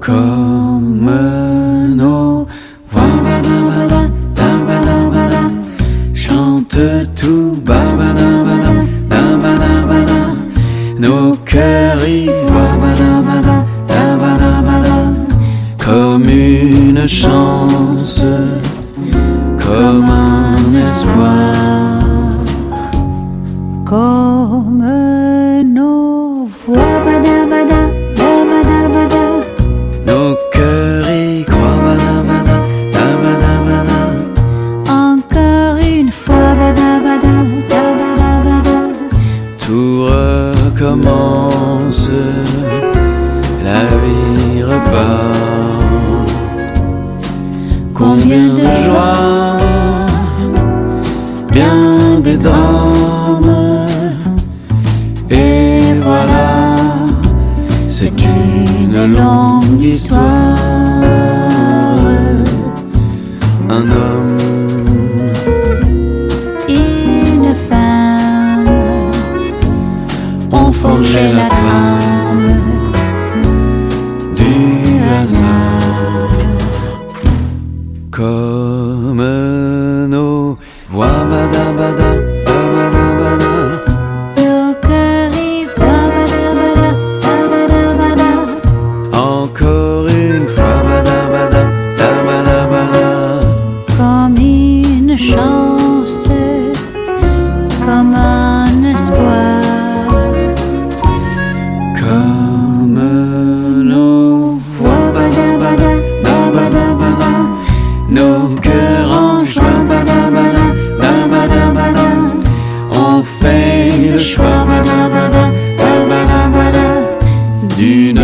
Comme nos voix, chante tout, nos cœurs y voient, comme une chance, comme un espoir. Comme nos voix, Nos cœurs y croient, encore une fois, tout recommence, la vie repart. Combien de joie, bien des drames, et voilà, c'est une longue histoire. Un homme, une femme ont forgé la trame du hasard. Comme nos voix, nos cœurs y voient, encore une fois, comme une chance, comme un espoir. comme nos voix, nos cœurs en joie, on fait le choix d'une